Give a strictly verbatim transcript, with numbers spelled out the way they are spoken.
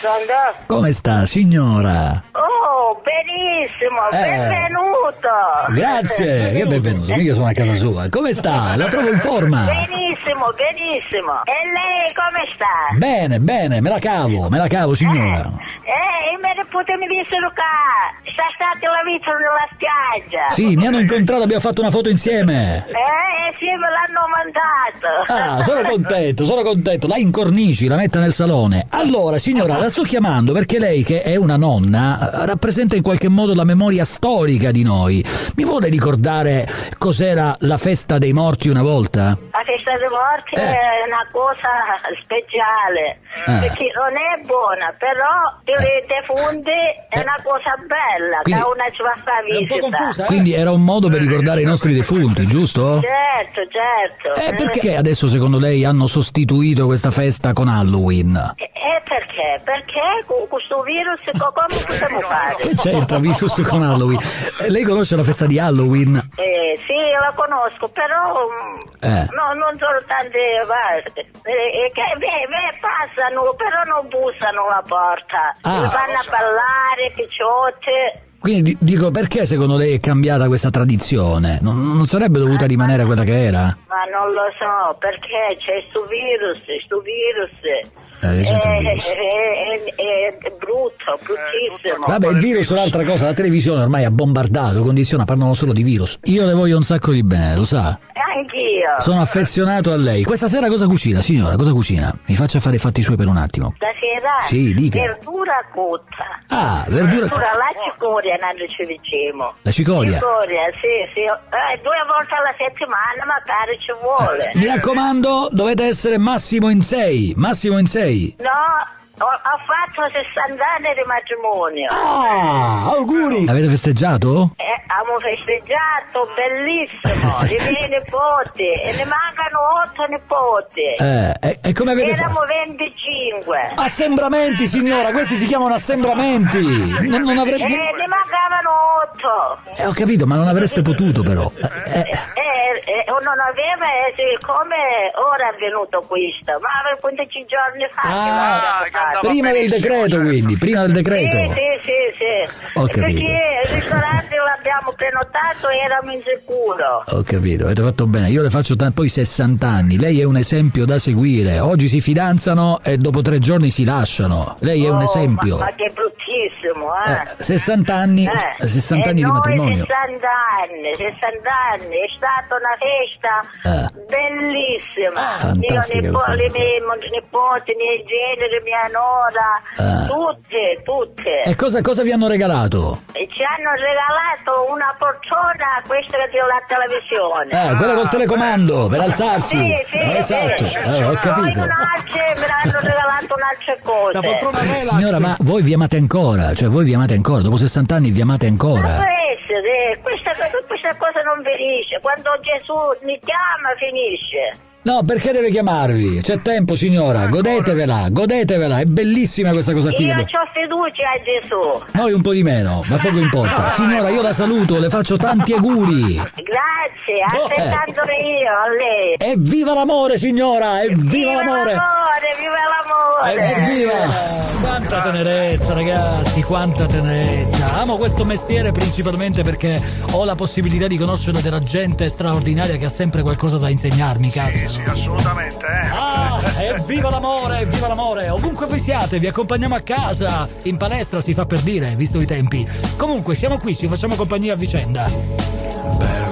Pronto? Come sta, signora? Oh, benissimo, Eh. benvenuto. Grazie, che benvenuto, mica sono a casa sua. Come sta? La trovo in forma? Benissimo, benissimo. E lei come sta? Bene, bene, me la cavo, me la cavo, signora. Eh, i miei nipoti mi dissero che sta stato la vita nella spiaggia. Sì, mi hanno incontrato, abbiamo fatto una foto insieme. Eh, e sì, me l'hanno mandato. Ah, sono contento, sono contento. La incornici, la metta nel salone. Allora, signora, la sto chiamando perché lei, che è una nonna, rappresenta in qualche modo la memoria storica di noi. Mi vuole ricordare cos'era la festa dei morti una volta? La festa dei morti Eh. è una cosa speciale, Eh. perché non è buona, però per i defunti è una cosa bella, Quindi- che una ci va a fare È un po' visita. confusa, eh? Quindi era un modo per ricordare i nostri defunti, giusto? Certo, certo. E perché adesso secondo lei hanno sostituito questa festa con Halloween? E e perché? Perché con questo virus co- come possiamo fare? Che c'entra virus con Halloween? Eh, Lei conosce la festa di Halloween? Eh, sì, la conosco, però mm, Eh. no, non sono tante vaste. Eh, eh, che beh, beh, passano, però non bussano alla porta. Ah. Vanno a ballare, picciotte. Quindi di- dico, perché secondo lei è cambiata questa tradizione? Non, non sarebbe dovuta rimanere quella che era? Ma non lo so, perché c'è sto virus, sto virus. Eh, c'è il è, virus. è- è- è brutto, bruttissimo. Vabbè, il virus è un'altra cosa, la televisione ormai ha bombardato, condiziona, parlano solo di virus. Io le voglio un sacco di bene, lo sa? Anch'io. Sono affezionato a lei. Questa sera cosa cucina, signora? Cosa cucina? Mi faccia fare i fatti suoi per un attimo. Stasera Sì, dica. verdura cotta. Ah, verdura... Verdura alla cicoria non ci diciamo. La cicoria? Cicoria, sì, sì. Eh, due volte alla settimana magari ci vuole. Mi raccomando, dovete essere massimo in sei. Massimo in sei. No, ho, ho fatto sessanta anni di matrimonio. Ah, auguri! Avete festeggiato? Eh, abbiamo festeggiato, bellissimo, i miei nipoti, e ne mancano otto nipoti. Eh, e, e come avete Eramo fatto? venticinque. Assembramenti, signora, questi si chiamano assembramenti. Non, non E avrebbe... ne mancavano otto. Eh, ho capito, ma non avreste potuto però. Eh, eh, Eh, eh, non aveva, eh, siccome ora è venuto questo, ma aveva quindici giorni fa. che Ah, l'aveva fatto. prima del decreto, quindi, prima del decreto. Sì, sì, sì, sì. Ho capito. Perché il ristorante l'abbiamo prenotato e eravamo insicuro. Ho capito, avete fatto bene. Io le faccio t- poi sessanta anni. Lei è un esempio da seguire. Oggi si fidanzano e dopo tre giorni si lasciano. Lei è un Oh, esempio. Ma, ma che bruttissimo, eh. Eh, sessanta anni, Eh, sessanta e anni di noi matrimonio. sessanta anni, sessanta anni, è stata una festa Eh. bellissima. Fantastica Mio nipo- questa le cosa. mie mo- nipoti, i miei generi, mia nora, Eh. tutte, tutte. E cosa, cosa vi hanno regalato? E ci hanno regalato una poltrona, questa della televisione. Eh, quella col telecomando per alzarsi. Sì, sì, Eh, esatto, sì. eh, ho Poi capito. un'altra, me l'hanno regalato un'altra cosa. La poltrona relax. Signora, ma voi vi amate ancora? Cioè, voi vi amate ancora? Dopo sessanta anni vi amate Ma ancora? può essere, questa, questa cosa non finisce. Quando Gesù mi chiama, finisce. No, perché deve chiamarvi? C'è tempo, signora, godetevela, godetevela, è bellissima questa cosa qui. Io ho fiducia a Gesù. Noi un po' di meno, ma poco importa. Signora, io la saluto, le faccio tanti auguri. Grazie, Oh, aspettando io a lei. Evviva l'amore, signora, evviva l'amore. l'amore, viva l'amore. Evviva! Quanta tenerezza, ragazzi, quanta tenerezza. Amo questo mestiere principalmente perché ho la possibilità di conoscere della gente straordinaria che ha sempre qualcosa da insegnarmi, cazzo. Sì, assolutamente, eh. Ah, evviva l'amore, evviva l'amore. Ovunque voi siate, vi accompagniamo a casa. In palestra si fa per dire, visto i tempi. Comunque, siamo qui, ci facciamo compagnia a vicenda. Bello.